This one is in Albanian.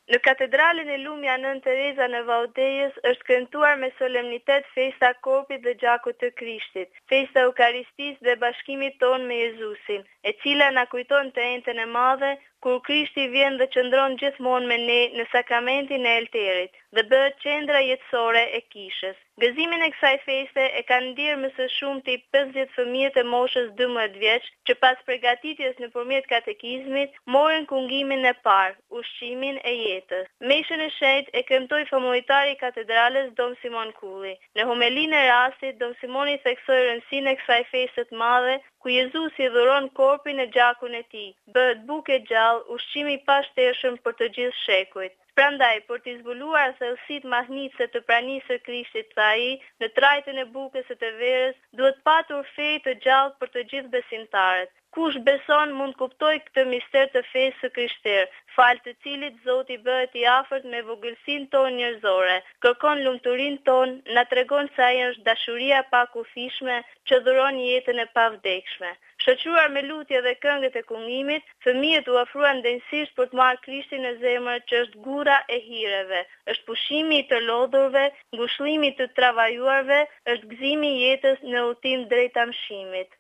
Në katedralin e Lumja Nën Tereza në Vaudejës është kremtuar me solemnitet festa Korpit dhe Gjakut të Krishtit, festa Eukaristisë dhe bashkimit ton me Jezusin, e cila na kujton të Entën e Madhe, kur Krishti vjen dhe qëndron gjithmonë me ne në sakramentin e elterit dhe bëhet qendra jetësore e kishës. Gëzimin e kësaj feste e kanë ndirë më së shumti 50 fëmijët e moshës 12 vjeç, që pas përgatitjes nëpërmjet katekizmit, morën kungimin e parë, ushqimin e jetës. Meshën e shenjtë e kremtoi familjari i katedrales Dom Simon Kulli. Në homelinë e rastit, Dom Simoni theksoi rëndësinë e kësaj feste të madhe, ku Jezusi dhuron korpin e gjakun e tij, bëhet bukë e gjallë, ushqimi i pashtershëm për të gjithë shekujt. Prandaj, për të zbuluar thellësitë mahnitëse të pranisë së Krishtit, tha ai, në trajtën e bukës së të verës, duhet patur fe të gjallë për të gjithë besimtarët. Kush beson mund kuptoj këtë mister të fesë së krishterë, fal të cilit Zoti bëhet i afërt me vogëlsinë tonë njerëzore, kërkon lumturinë tonë, na tregon se ai është dashuria pa kufishme që dhuron jetën e pavdekshme. Shoqëruar me lutje dhe këngët e kungimit, fëmijët u ofruan ndenësisht për të marrë Krishtin në zemër, që është gura e hireve, është pushimi i të lodhurve, ngushëllimi i të travajuarve, është gëzimi i jetës në udhtim drejt amshimit.